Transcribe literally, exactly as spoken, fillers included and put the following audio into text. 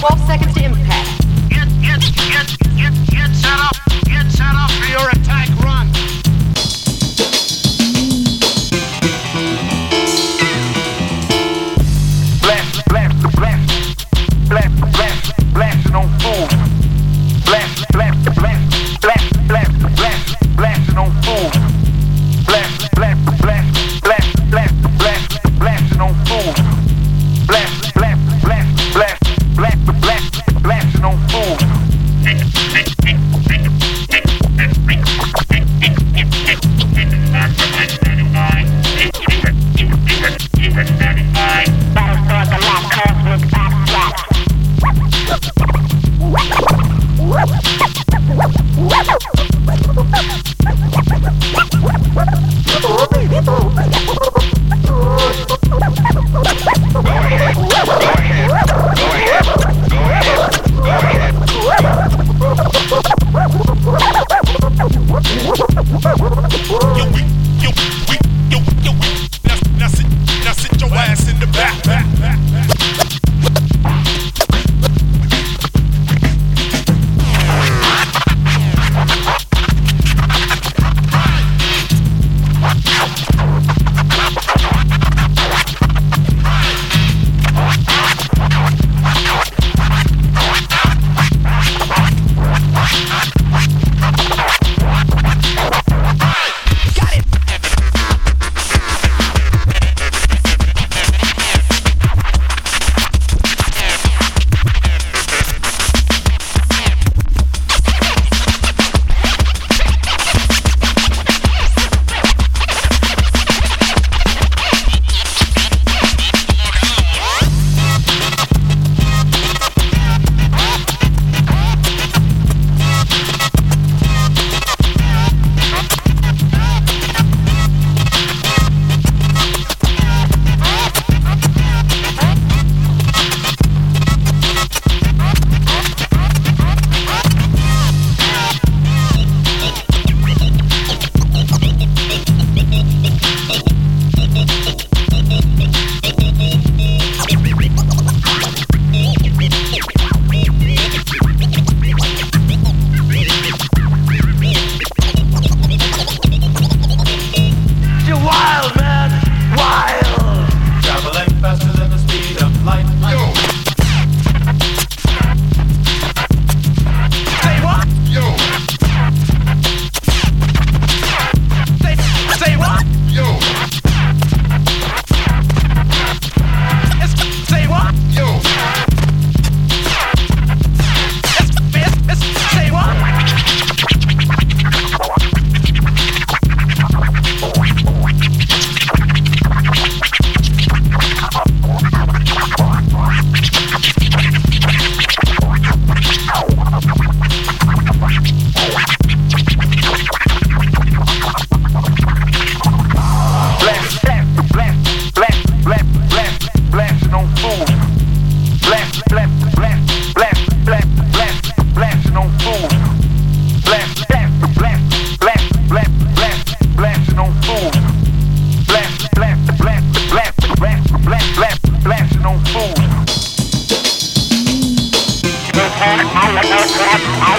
twelve seconds to impact. Get, get, get, get, get set up. Get set up for your attack run. Blast, blast, blast, blast, blast, blasting on fools. Blast, blast, blast, blast, blast, blast, blasting on fools. Blast, blast, blast, blast, blast, blast, blasting on fools. Blast, blast, blast, blast, blast, blast, blasting on fools. Blast, blast, blast,